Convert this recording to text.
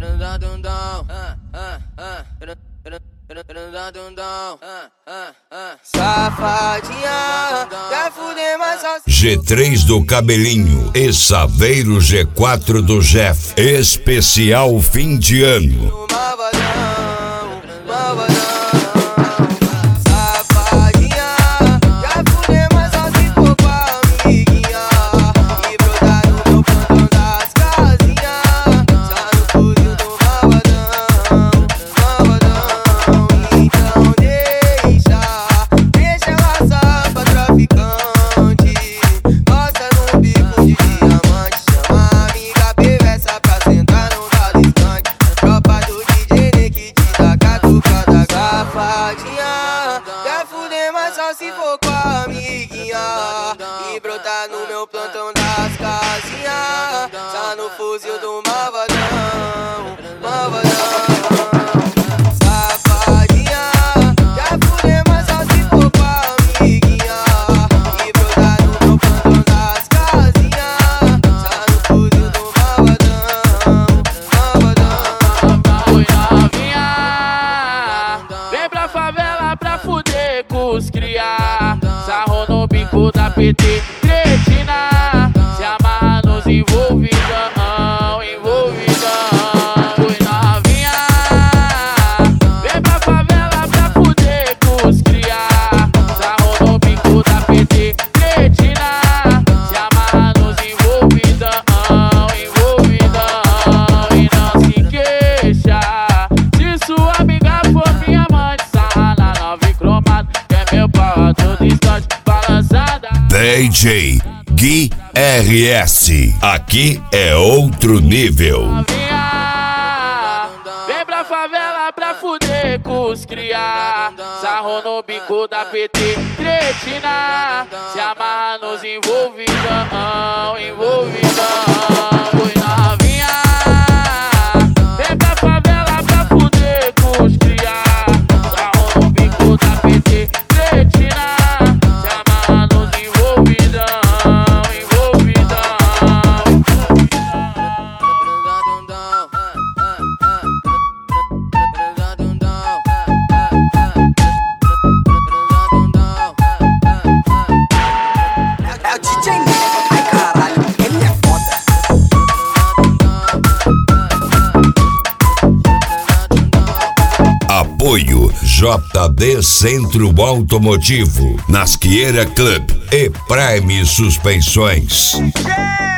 Safadinha, quer fuder mais só G3 do Cabelinho e Saveiro G4 do Jeff. Especial fim de ano. Quer fuder, mas só se for com a amiguinha e brotar no meu plantão das casinhas. Tá no fuzil do malvadão, malvadão. Safadinha, quer fuder, mas só se for com a amiguinha e brotar no meu plantão das casinhas. Tá no fuzil do malvadão, malvadão. Oi novinha, vem pra favela pra fuder com os cria. Sarro no bico da PT, cretina. Se amarra nos envolvidão, envolvidão. Oi novinha, vem pra favela pra fuder com os cria. Sarro no bico da PT, cretina. Se amarra nos envolvidão, envolvidão. E não se queixa se sua amiga for minha mãe de sarra na 9 cromado, que é meu pau a todo instante balançada. DJ Gui RS. Aqui é outro nível. Novinha, vem pra favela pra fuder com os cria. Sarro no bico da PT, cretina. Se amarra nos envolvidão, envolvidão. Oi novinha, vem pra favela pra fuder com os cria. Sarro no bico da PT, cretina. Se amarra nos envolvidão, envolvidão. É o DJ Nico, ai caralho, ele é foda. Apoio JD Centro Automotivo, Nasqueira Club e Prime Suspensões.